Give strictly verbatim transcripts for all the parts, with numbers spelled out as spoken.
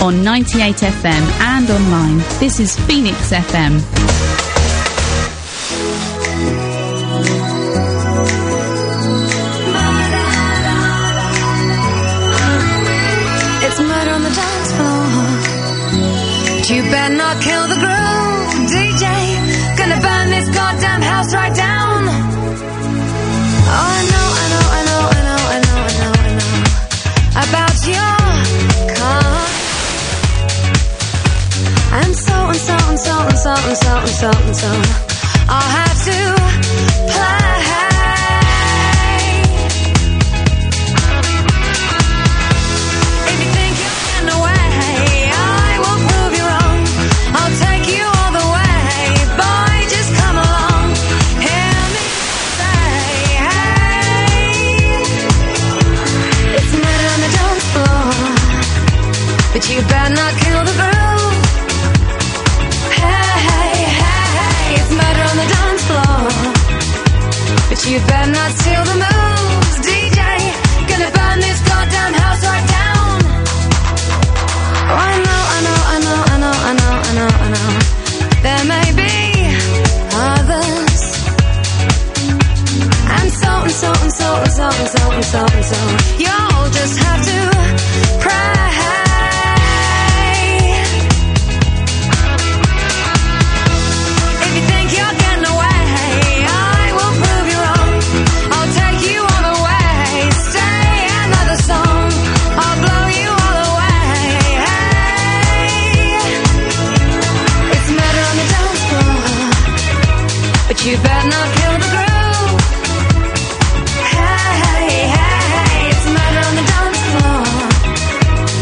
on ninety-eight F M and online. This is Phoenix F M. It's murder on the dance floor. But you better not kill the groove, D J. Gonna burn this goddamn house right down. Oh, I know, I know, I know, I know, I know, I know, I know about your car. And so and so and so and so and so and so and so I'll have to play. If you think you're getting away, I will prove you wrong. I'll take you all the way. Boy, just come along. Hear me say, hey. It's murder on the dance floor, but you better not kill the groove. But you better not steal the moves, D J. Gonna burn this goddamn house right down. Oh, I know, I know, I know, I know, I know, I know, I know. There may be others. And so and so and so and so and so and so and so. You'll just have to pray. You better not kill the groove. Hey, hey, hey, it's murder on the dance floor.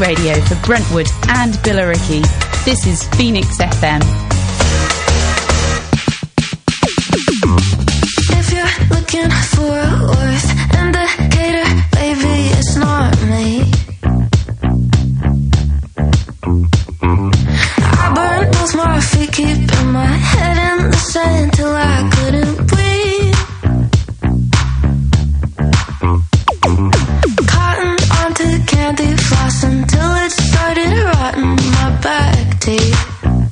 radio for Brentwood and Billericay. This is Phoenix F M. If you're looking for a worth indicator, baby, it's not me. I burned both my feet, keeping my head in the sand till I couldn't breathe. Cotton onto candy floss until it started rotting my back teeth.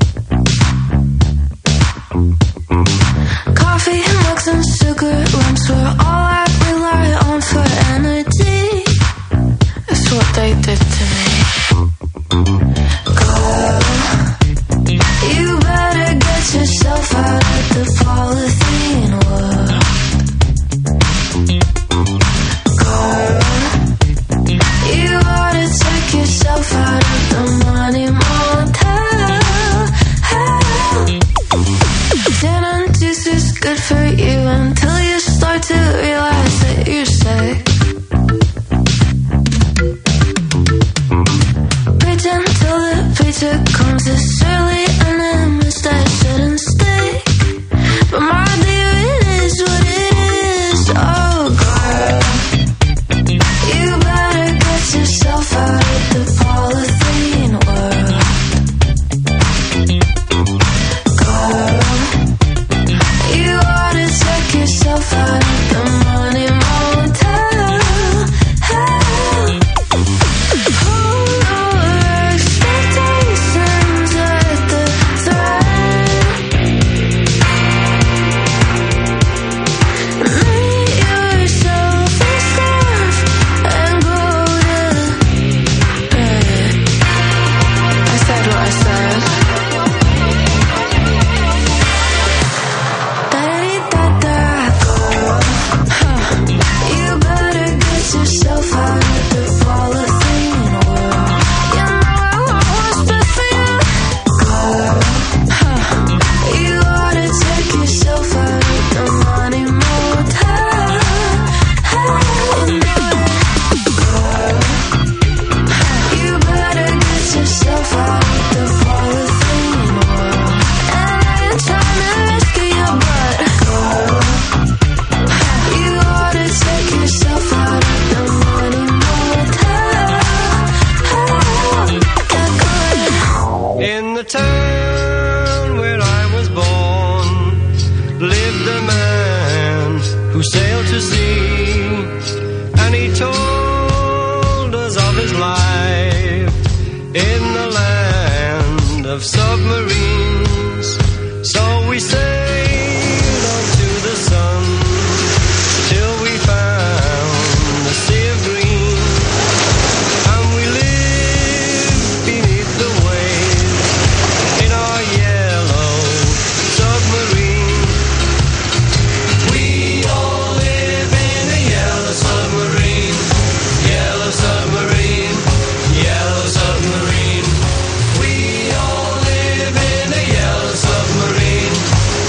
Coffee, mugs and sugar lumps were all I rely on for energy. That's what they did to me. Girl, you better get yourself out of the polythene world. Girl, you ought to take yourself out of the money motel. Gin and juice is good for you until you start to realize that you're sick. Preach until the preacher comes as surely an image that shouldn't stick. But my dear, it is what it is. Oh, girl, you better get yourself out of the polythene world. Girl, you ought to take yourself out of the money motel. Hold your expectations at the thread. Make yourself a scarf and go to bed. I said what I said. Da-da-dee-da-da. Huh. You better get yourself out of the polythene world. You know what's best for you. Girl, huh. You ought to take yourself out of the money motel. You know it. Girl, huh. You better get yourself out of the polythene world. And I ain't trying to rescue your butt. Girl, you ought to take yourself out of the money motel. Yeah, go ahead. In the town where I was born lived a man who sailed to sea, and he told us of his life in the land of submarines. So we sailed on to the sun till we found the sea of green, and we lived beneath the waves in our yellow submarine. We all live in a yellow submarine, yellow submarine, yellow submarine. We all live in a yellow submarine,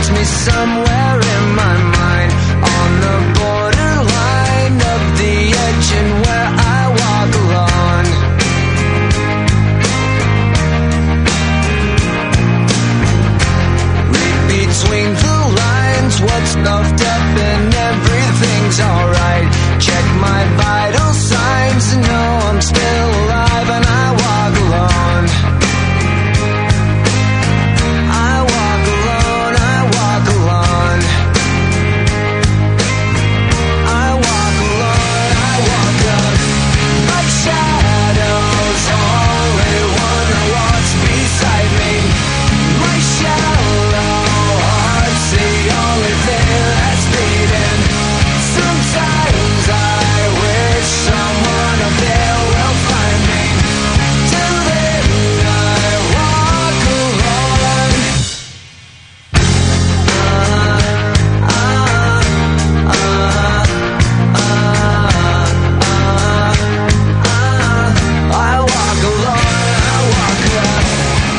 takes me somewhere in my mind, on the borderline of the edge and where I walk alone. Read between the lines, what's stuffed up and everything's alright. Check my vital signs and know I'm still alive and I walk alone. I walk alone, I walk alone. I walk alone, I walk up. Like shadows, only one who walks beside me. My shallow heart's the only thing that's beating. Sometimes I wish someone up there will find me. Till then I walk alone. Uh, uh, uh, uh, uh, I walk alone, I walk alone.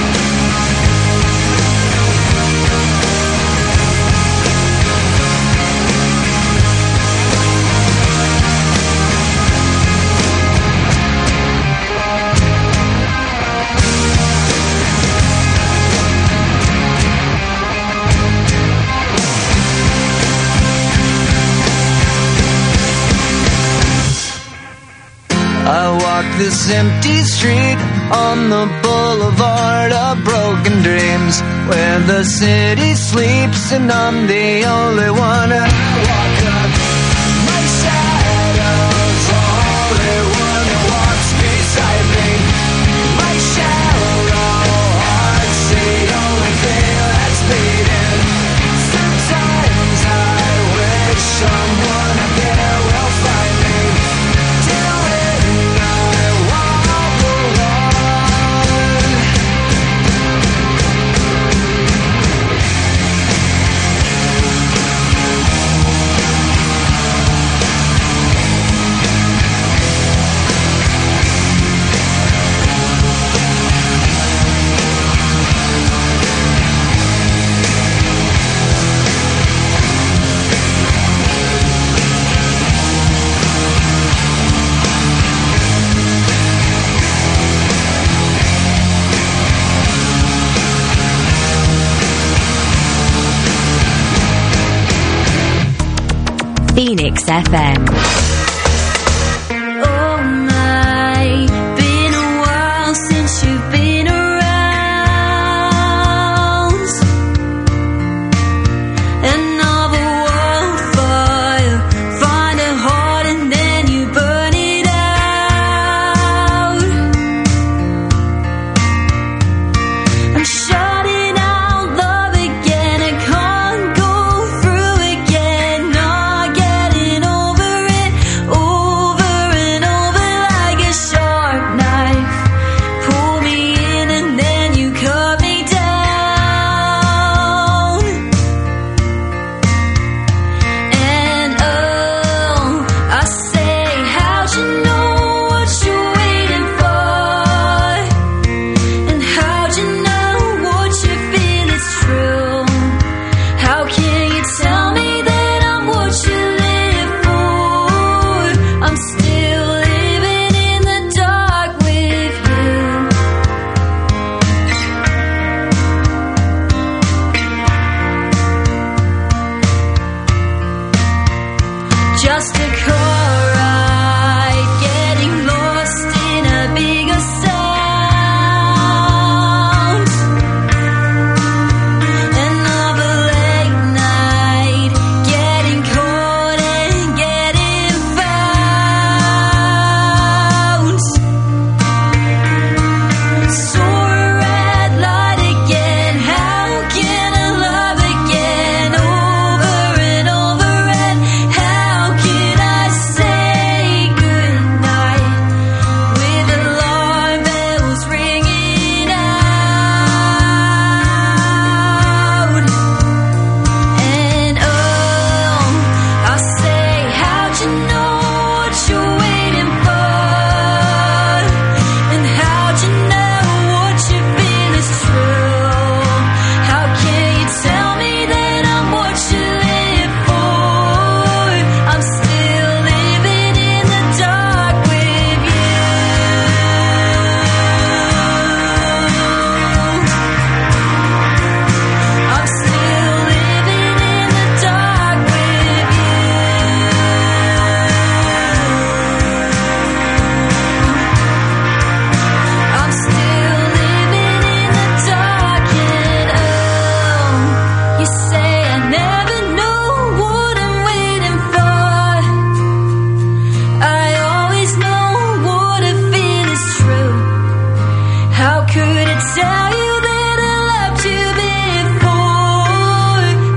I walk this empty street on the boulevard of broken dreams, where the city sleeps and I'm the only one. I walk up. My shadow's only one who walks beside me. My shallow heart's the only thing that's beating. Sometimes I wish someone up there will find me. Till then I walk alone. Phoenix F M. Oh my, been a while since you've been around. Another wildfire, find a heart and then you burn it out. I'm shutting out love again, I can't go through again, not getting over it.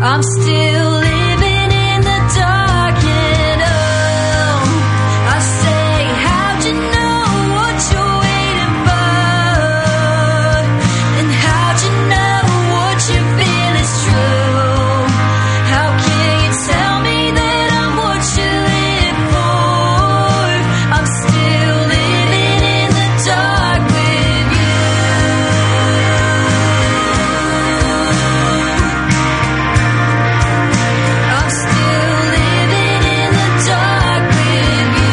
I'm still living in the dark, and oh, I say, how'd you know what you're waiting for? And how'd you know what you feel is true? How can you tell me that I'm what you live for? I'm still living in the dark with you. I'm still living in the dark with you.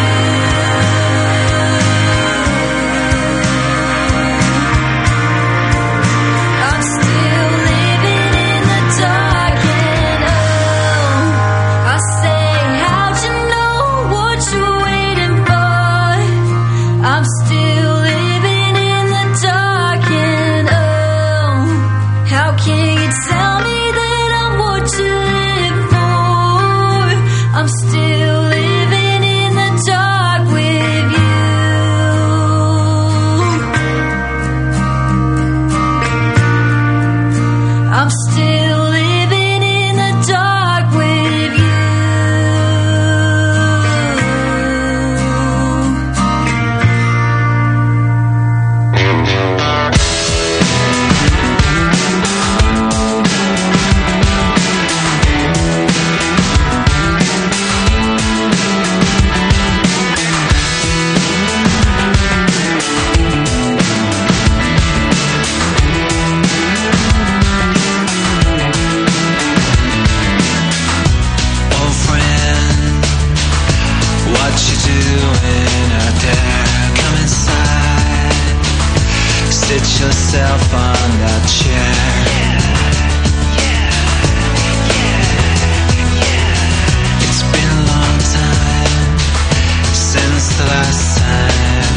I'm still living in the dark, and oh, I say, how'd you know what you're waiting for? I'm still living in the dark, and oh, how can you tell me that I'm what you live for? I'm still living in the dark with you. I'm still living in the dark with you. Oh friend, what you doing out there? Come inside, sit yourself on that chair. It's been a long time since the last time.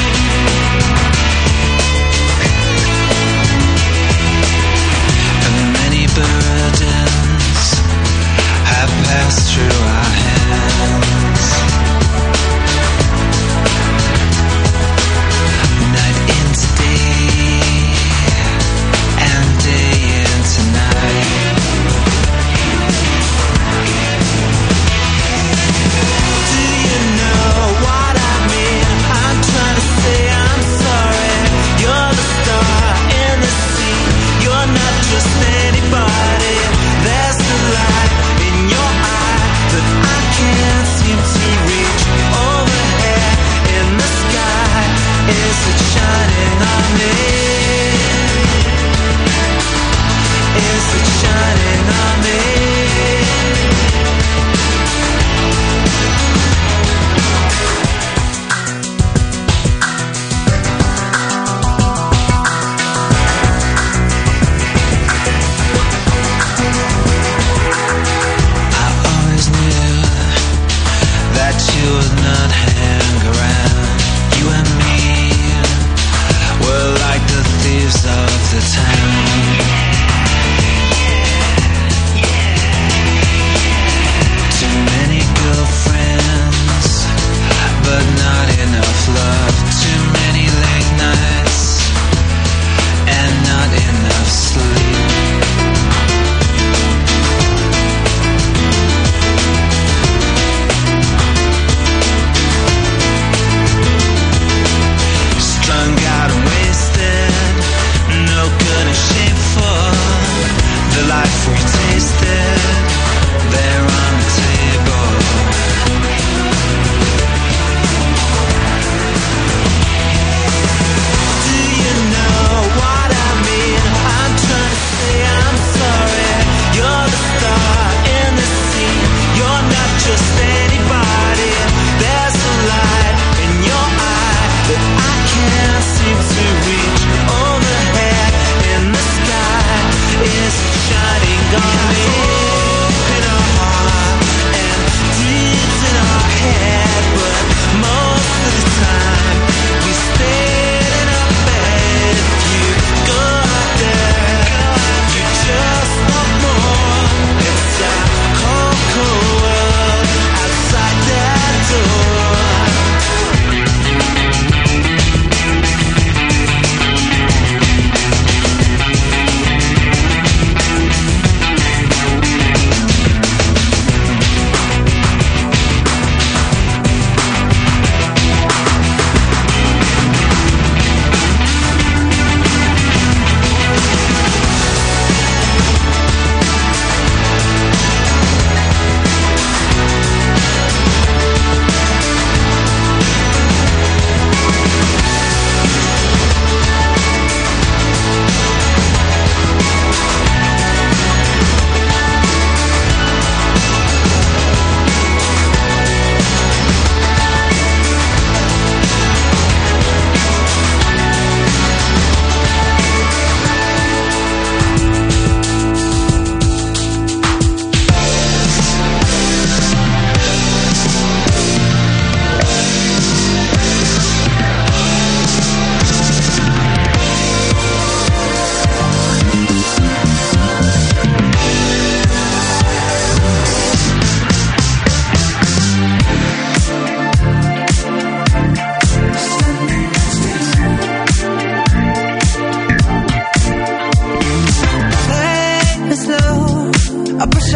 And many burdens have passed through our hands. Night into day and day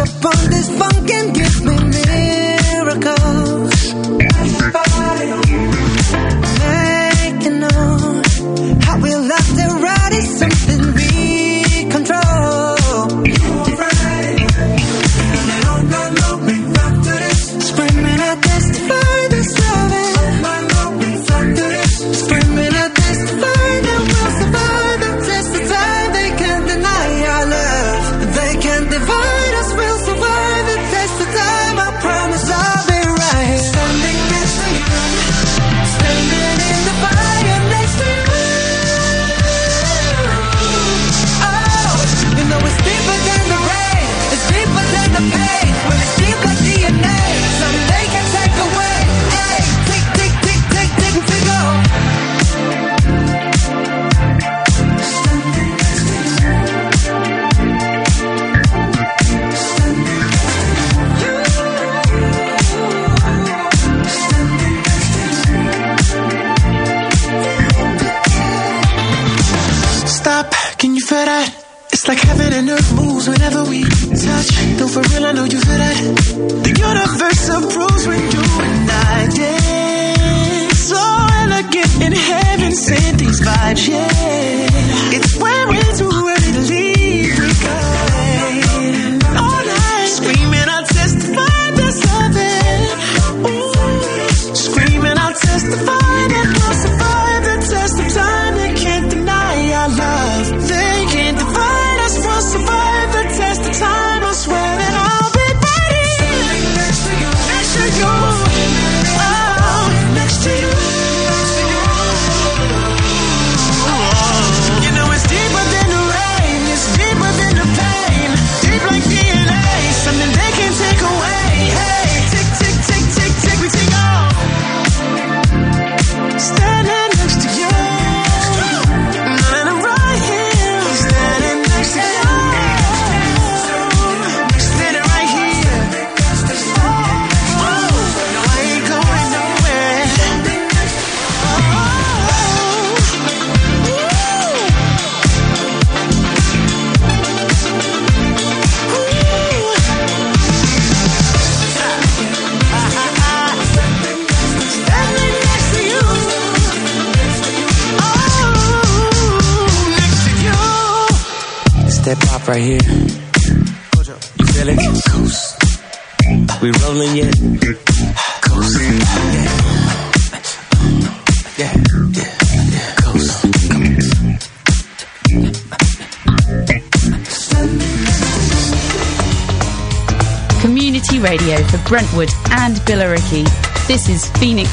up on this funk and give me miracles. Make you know how we love to ride is something we control. Screaming I testify this loving. Screaming I testify that we'll survive the test of time. They can't deny our love. They can't divide us. We'll survive the test of time. I promise I'll be right here. Standing next to you. Standing in the fire next to you. Oh, you know it's deeper than the rain. It's deeper than the pain. Well, it's deep like D N A. Someday can take away. Hey, tick, tick, tick, tick, tick, tick, go. Standing next to you. Standing next to you. Standing next to you. Stop, can you feel that? It's like heaven and earth moves whenever we touch. Though for real, I know you feel that. The universe approves when you and I dance. So elegant in heaven, sent these vibes, yeah. It's when we're too ready to leave, we go all night. Screaming, I'll testify there's something. Ooh, screaming, I'll testify that we'll survive the test of time. They can't deny our love. They can't divide us. We'll survive the test of time. I swear that I'll be right here. Next to you. Next to you. Oh, next to you. You know it's deeper than the rain. It's deeper than the pain. Deep like D N A. Something they can't take away. Hey, tick, tick, tick, tick, tick, we take off. Standing next to you. And I'm right here. Standing next to you. Standing right here. Oh, no, I ain't going nowhere. Standing next to you. Oh, next to you. It's that pop right here. You feel it? Coast. We rolling yet? Coast. Yeah. Yeah. Yeah. Yeah. Coast. Come on. Community radio for Brentwood and Billericay. This is Phoenix.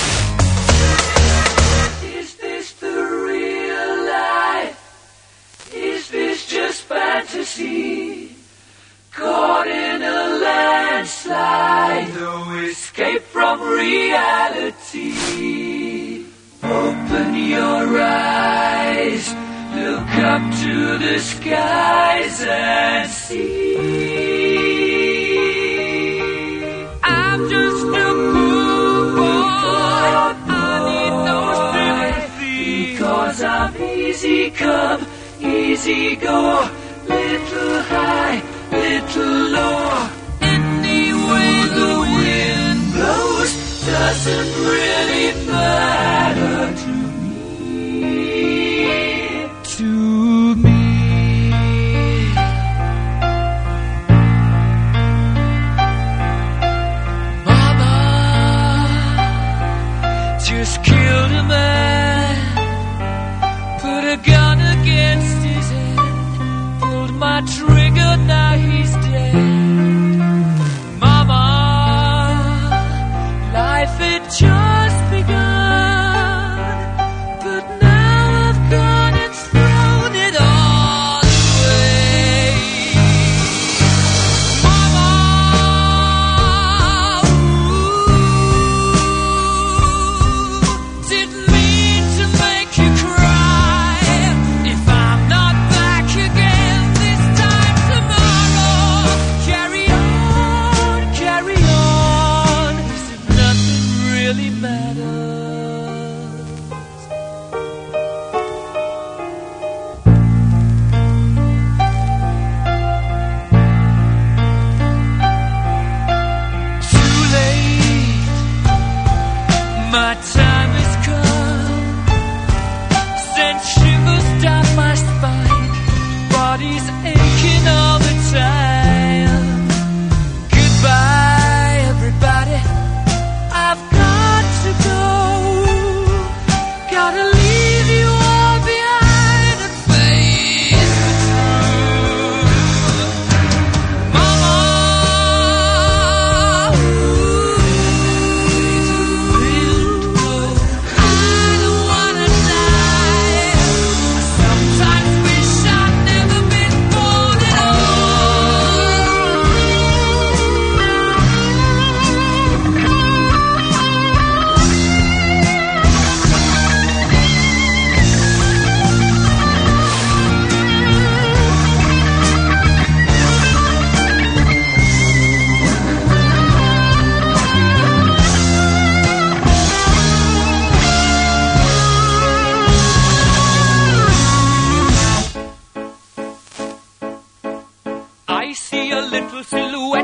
Is this the real life? Is this just fantasy? Caught in a landslide, no escape from reality. Open your eyes, look up to the skies and see. I'm just a poor boy, I need no sympathy, because I'm easy come, easy go, little high, little low. Any way the wind blows doesn't really matter to me, to me. Mama just killed a man, put a gun against his head, pulled my trigger, now he's dead. Mama, life had just begun.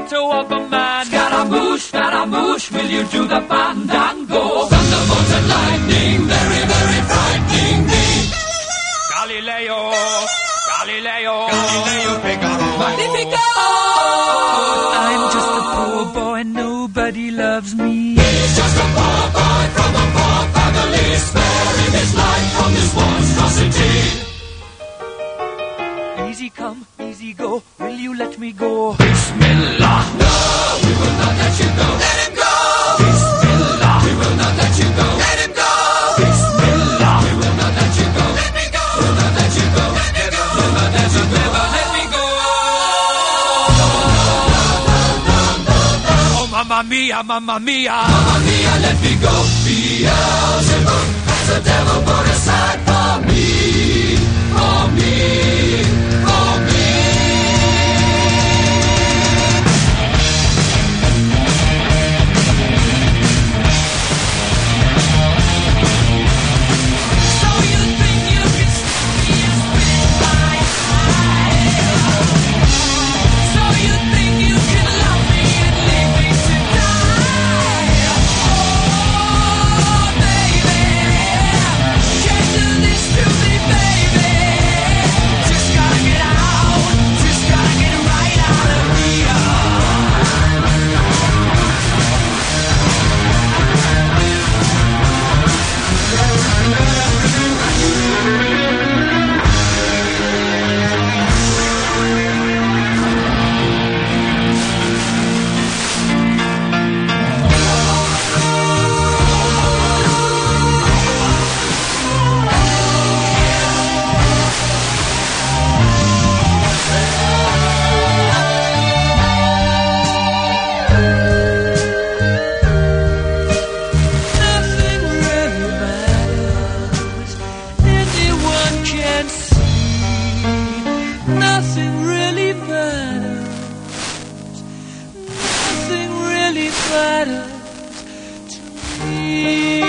motto of a man. Scaramouche, Scaramouche, will you do the fandango? Thunderbolt and lightning, very, very frightening me. Galileo, Galileo, Galileo Figaro, Magnifico! I'm just a poor boy, nobody loves me. He's just a poor boy from a poor family, sparing his life from this monstrosity. Easy come, easy go, will you let me go? Bismillah, no, we will not let you go. Let him go! Bismillah, we will not let you go. Let him go! Bismillah, we will not let you go. Let me go! We'll not let you go. Let me go! We'll not let you go. Never let me go! Oh, mamma mia, mamma mia, mamma mia, let me go. Beelzebub has the devil put aside for me, for me, for me. So you think you can stop me and spit my eye? So you think you can love me and leave me to die? Oh, baby, can't do this to me, baby. Just gotta get out, just gotta get right out of here. Nothing really matters. Anyone can see. Nothing really matters. Nothing really matters to me.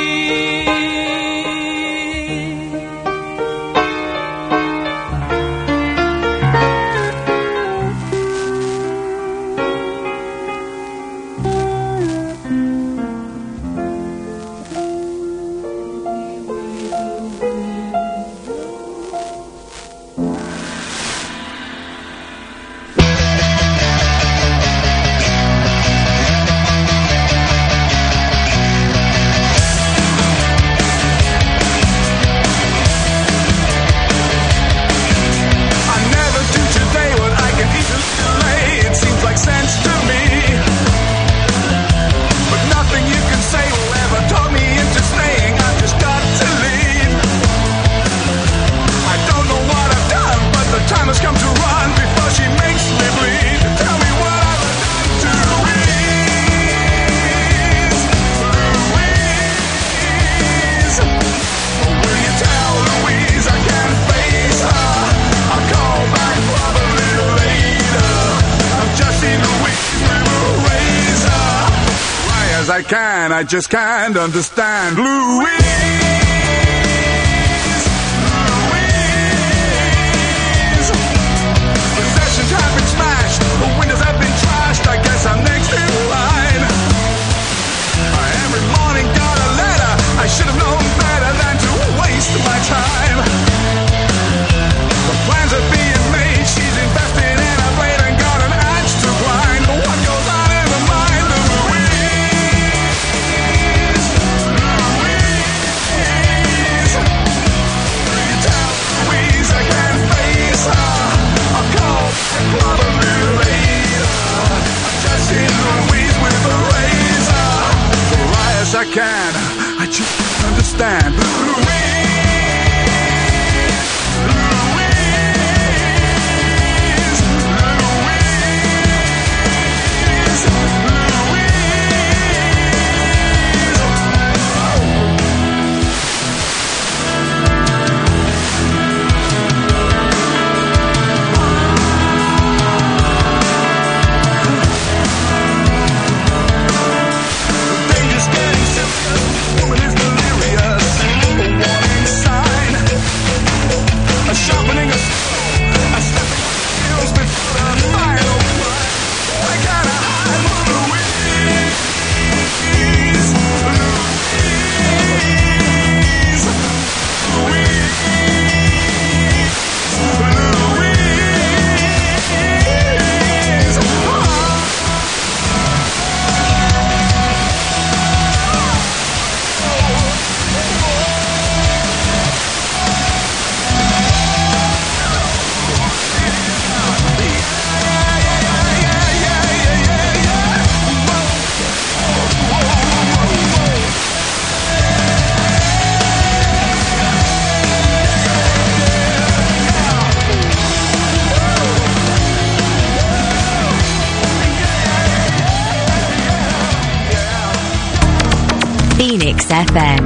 I never do today what I can easily delay. It seems like sense to me. But nothing you can say will ever talk me into staying. I've just got to leave. I don't know what I've done, but the time has come to run before she makes me bleed. Tell me what I've done to Louise. Louise. Will you tell Louise I can't face her? I'll call back probably later. I've just seen Louise with a razor. Try as I can, I just can't understand Louise. Louise. Possessions have been smashed, the windows have been trashed. I guess I'm next in line. Every morning got a letter. I should have known better than to waste my time. The plans are being made. She's invested in a blade and got an axe to grind. What goes on in the mind of Louise? Louise. Will you tell Louise I can't face her? I'll call probably later. I've just seen Louise with a razor. Try as I can, I just don't understand Louise. Dangerous getting simple. Woman is delirious. Phoenix F M.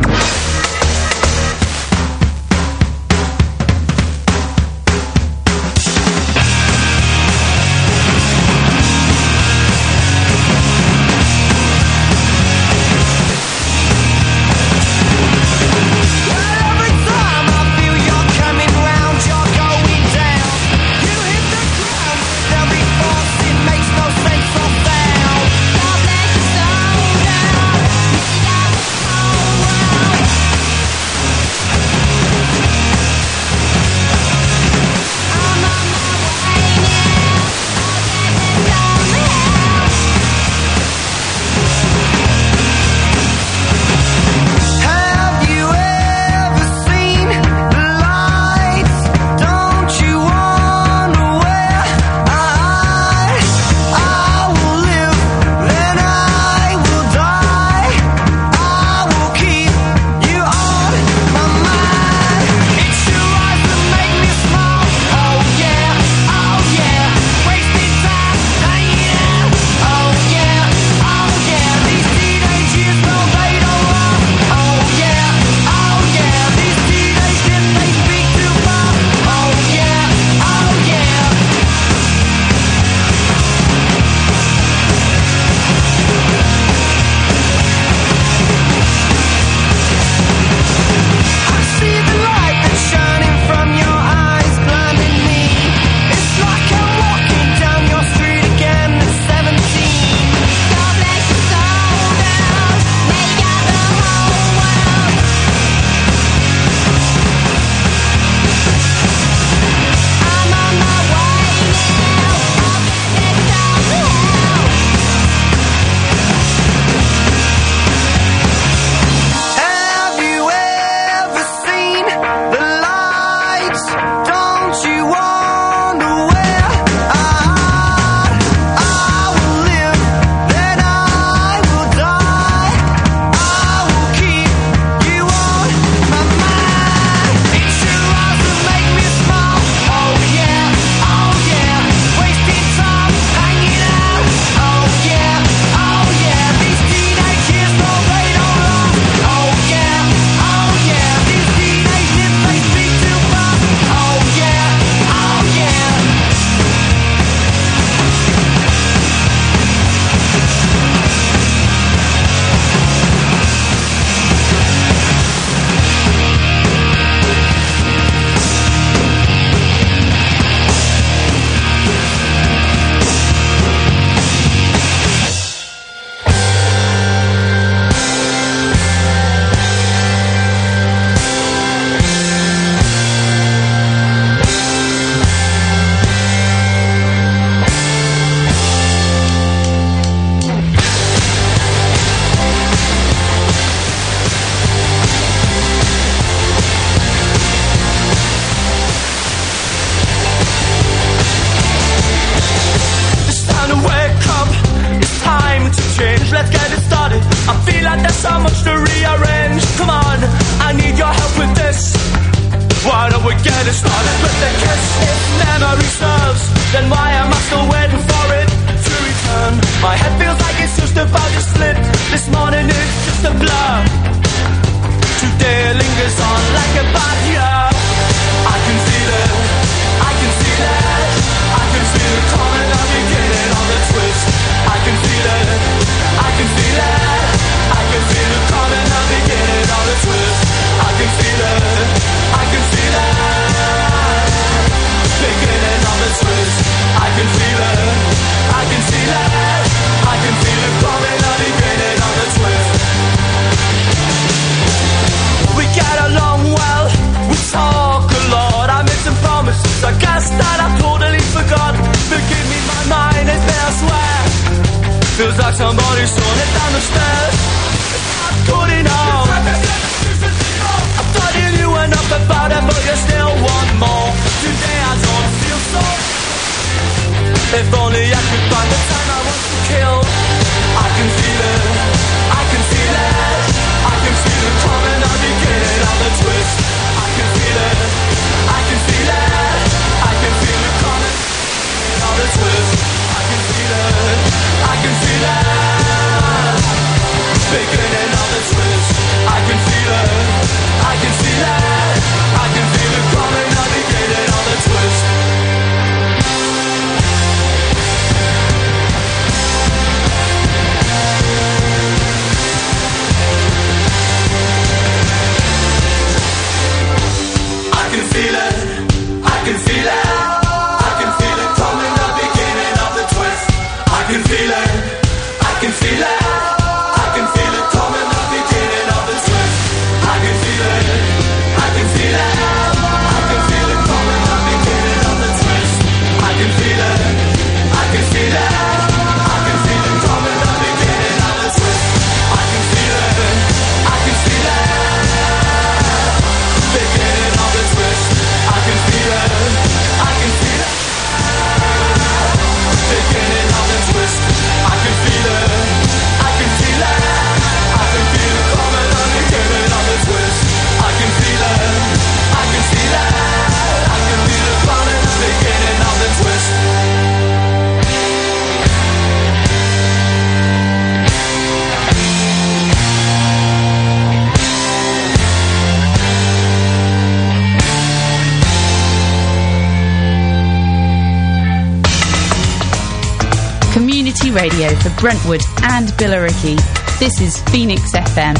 Feels like somebody's throwing it down the stairs. It's not good enough. I thought you knew enough about it, but you still want more. Today I don't feel so. If only I could find the time I want to kill. I can feel it, I can feel it. I can feel it coming, the beginning of the twist. I can feel it, I can feel it. I can feel it coming, of the twist. I can feel it, I can feel it. Beginning of the twist. feel it, I can feel it, I can feel it coming, the beginning of the twist. I can feel it, I can feel it, I can feel it coming, the beginning of the twist. I can feel it, I can feel it, I can feel it coming, the beginning of the twist. I can feel it, I can feel it, beginning of the twist. I can feel it, I can feel it, beginning of the twist. I can feel it, I can feel it, I can feel it coming, the beginning of the twist. I can feel it, I can feel it, I can feel it coming, the beginning of the twist. Community radio for Brentwood and Billericay. This is Phoenix F M.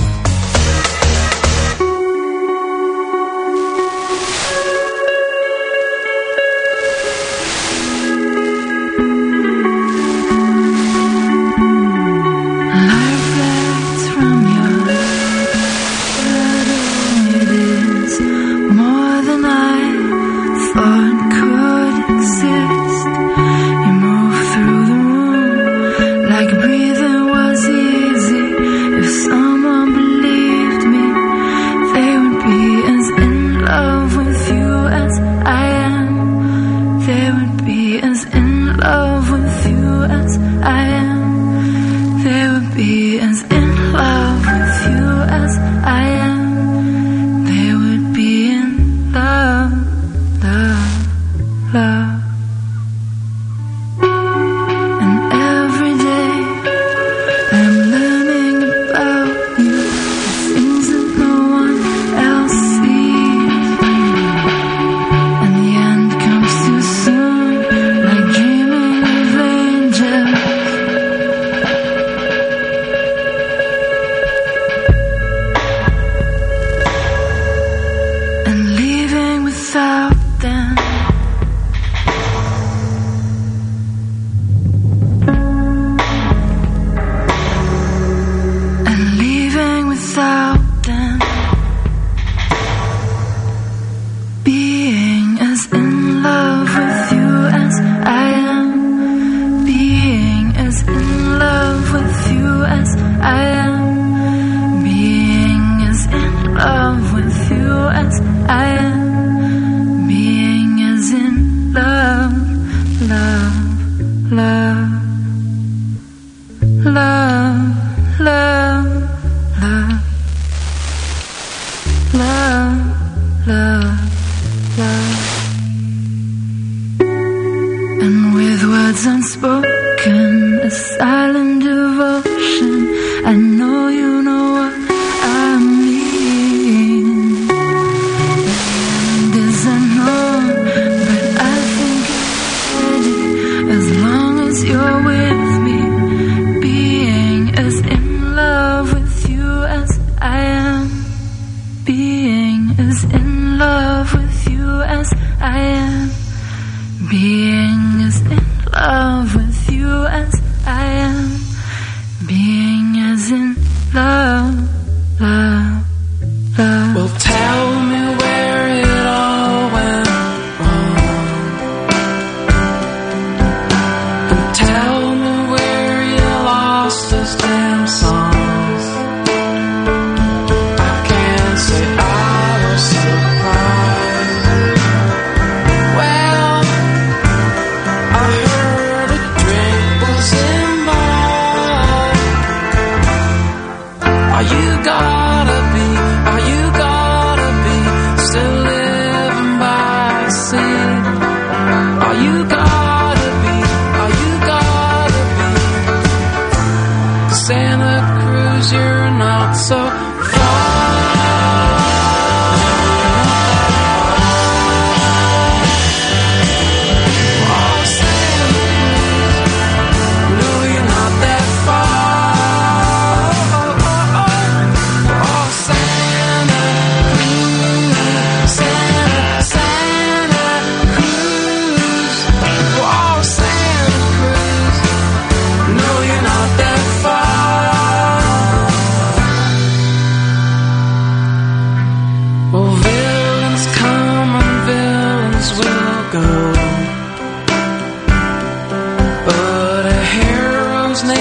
No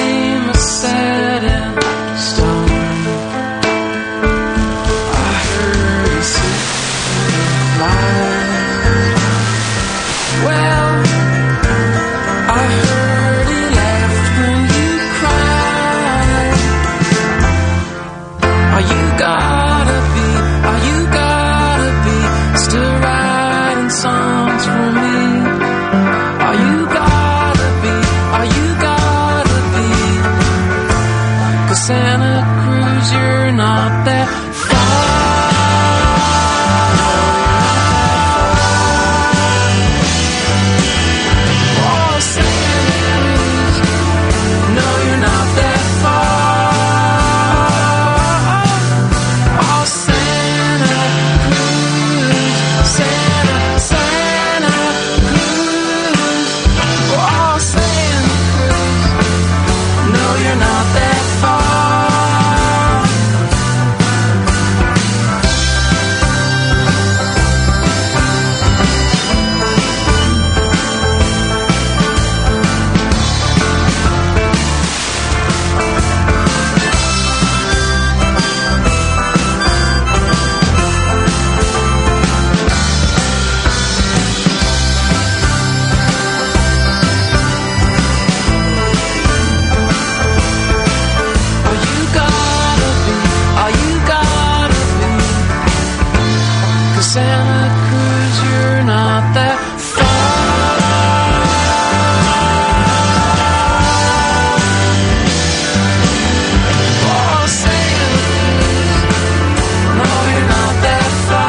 name is set in stone. I heard he said lies. Well, I heard he laughed when you cried. Are you gotta be, are you gotta be still writing songs for me? Are you gotta be, are you gotta be? 'Cause Santa Cruz, you're not that far. Oh, Santa Cruz, no, you're not that far. Oh, Santa Cruz, Santa, Santa Cruz. Oh, Santa Cruz, no, you're not that far. Are you gotta be, are you gotta be? 'Cause Santa Cruz, you're not that far. Oh, Santa Cruz, no, you're not that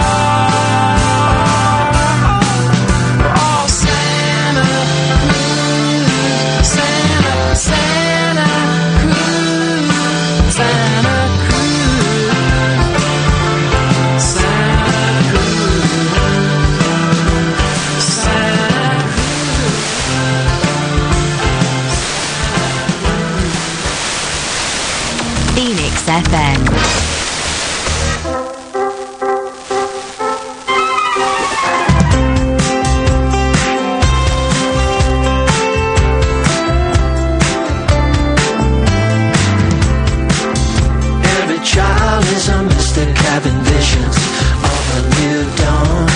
far. Oh, Santa Cruz, Santa, Santa Cruz, Santa Cruz, Santa Cruz, Santa Phoenix F M. Every child is a mystic having visions of a new dawn.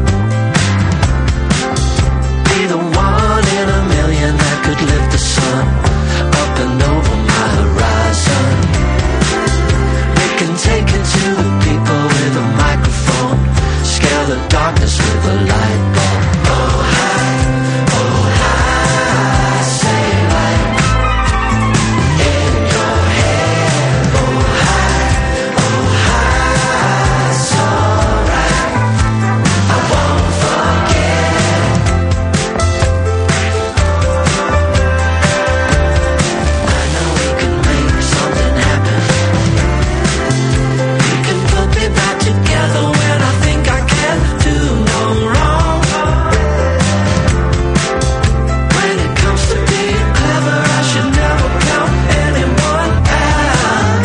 Be the one in a million that could lift the sun up and over my horizon. We can take it to the people with a microphone, scale the darkness with a light bulb. Oh, hi, oh, hi, say light in your head. Oh, hi, oh, hi, it's alright. I won't forget. I know we can make something happen. We can put me back together when I think I can do no wrong. When it comes to being clever, I should never count anyone out.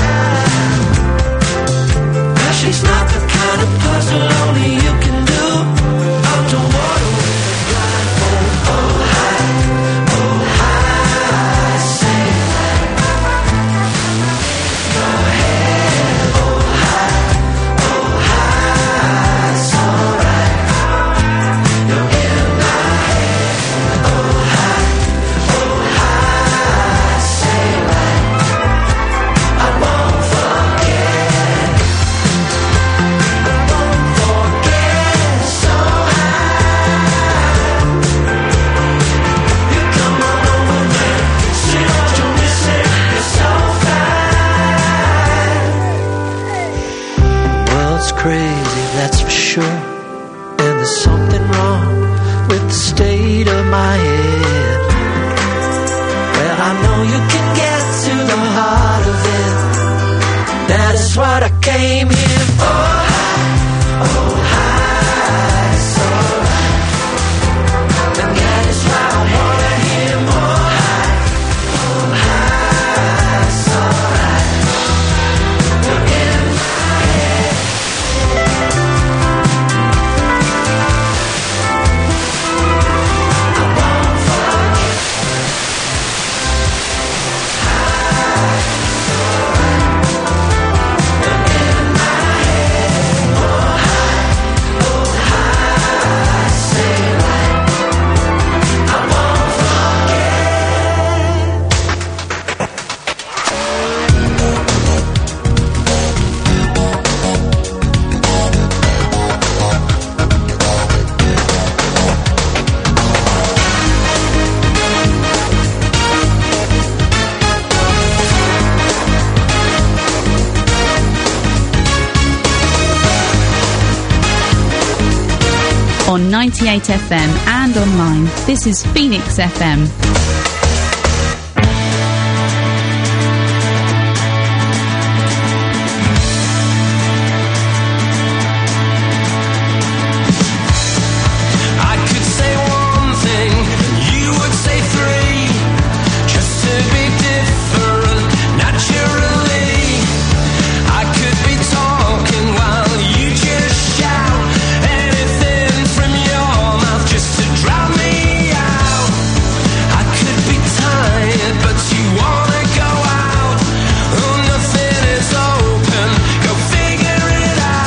'Cause she's not the kind of puzzle only you can do underwater with a blindfold. Oh, hi, oh, hi, say light. Your head, oh, hi, oh, hi, it's alright. You're in my head, oh, hi, oh, hi, say light. I won't forget. I won't forget. So high. You come on over, man. See what you're missing. You're so fine. World's crazy, that's for sure. And there's something wrong with the state of my head. Well, I know you can get to the heart of it. That is what I came here for. Oh, hi, it's alright. And that is why I wanna hear more. Oh, hi, it's alright. You're in my head. I won't forget. on ninety-eight F M and online. This is Phoenix F M.